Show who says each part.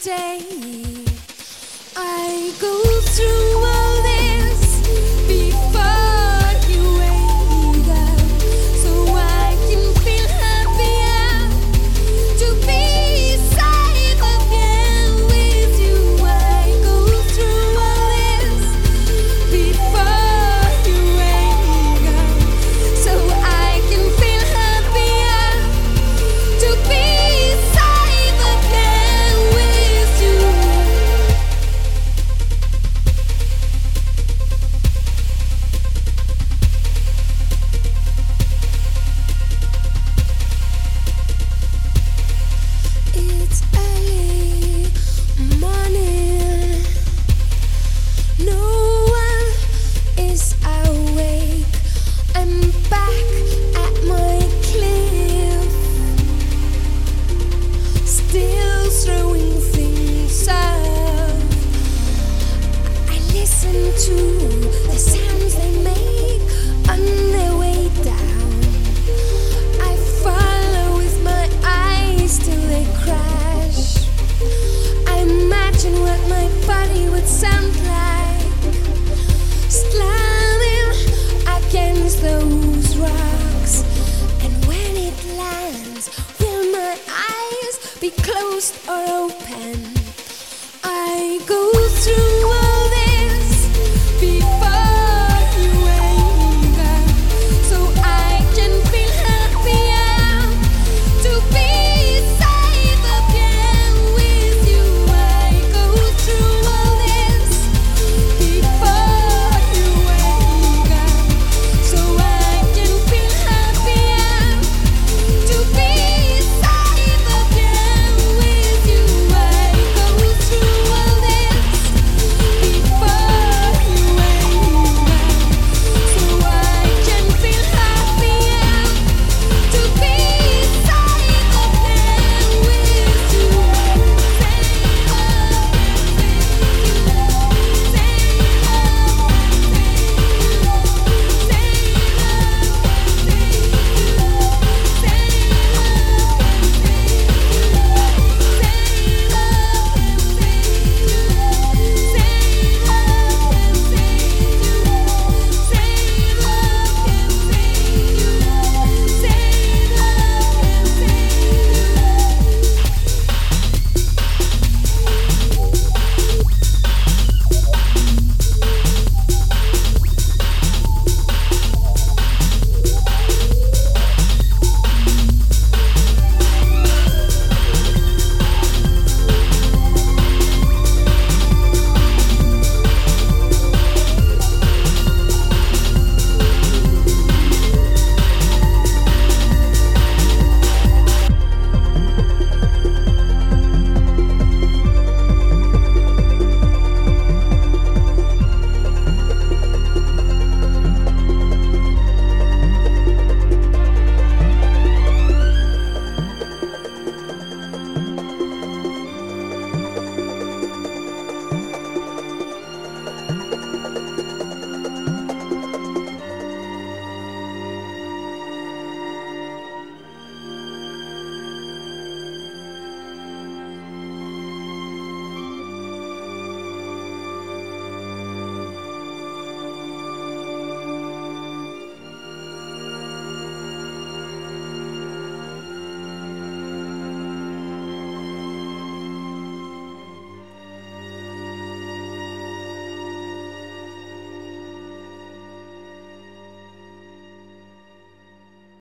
Speaker 1: day. I go through all this before you wake up, so I can feel happier to be safe again with you. I go through all this before you wake up, so I can feel happier to be safe again with you. It's early morning. No one is awake. I'm back at my cliff, still throwing things up. I listen to the sounds they make on their way down. I follow with my eyes till they crash. I imagine what my body would sound like, slamming against those rocks. And when it lands, will my eyes be closed or open? I go through